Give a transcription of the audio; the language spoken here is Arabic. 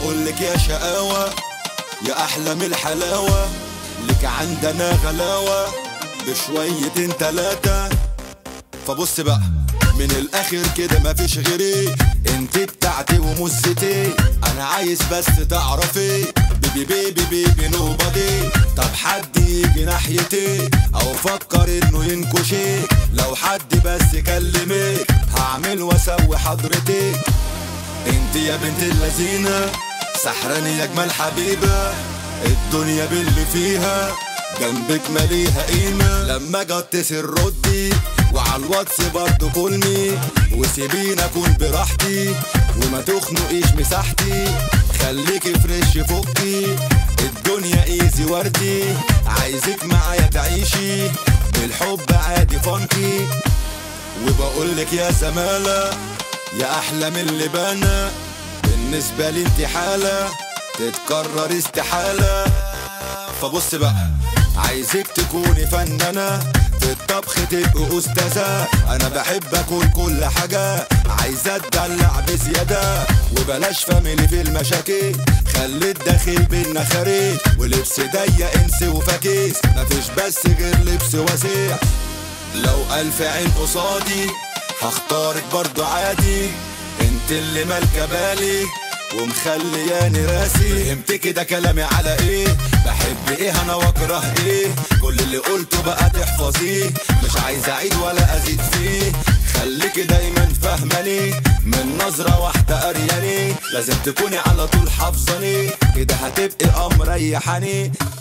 وبقولك يا شقاوة يا احلى من الحلاوة، لك عندنا غلاوة بشويتين تلاتة. فبص بقى من الاخر كده مفيش غيري، انت بتاعتي ومزتي، انا عايز بس تعرفي بيبي بيبي بيبي نوبادي. طب حد يجي ناحيتي او فكر انه ينكشي، لو حد بس كلمك هعمل واسوي حضرتك. انت يا بنت اللذينة سحراني يا اجمل حبيبة، الدنيا باللي فيها جنبك ماليها قيمة. لما جت اتصل ردي وعلى الواتس برضه كلمي، وسيبيني اكون براحتي وما تخنقيش مساحتي، خليكي فريش فوقي الدنيا ايزي وردي، عايزك معايا تعيشي بالحب عادي فانكي. وبقولك يا زمالة يا احلى من اللي بانا، بالنسبة لي انت حالة تتكرر استحالة. فبص بقى عايزك تكوني فنانة في الطبخ تبقى أستاذة، أنا بحب أكل كل حاجة عايزة أتدلع بزيادة، وبلاش فاميلي في المشاكل خلي الداخل بينا خارج، ولبس ضيق انسي وفاكيس مفيش بس غير لبس واسع. لو 1000 عين قصادي هختارك برضو عادي، انت اللي مالكة بالي ومخلياني راسي. فهمت كده كلامي على ايه، بحب ايه انا واكره ايه، كل اللي قلته بقى تحفظيه، مش عايز اعيد ولا ازيد فيه، خليكي دايما فاهماني من نظرة واحدة قرياني، لازم تكوني على طول حافظاني كده هتبقي مريحاني.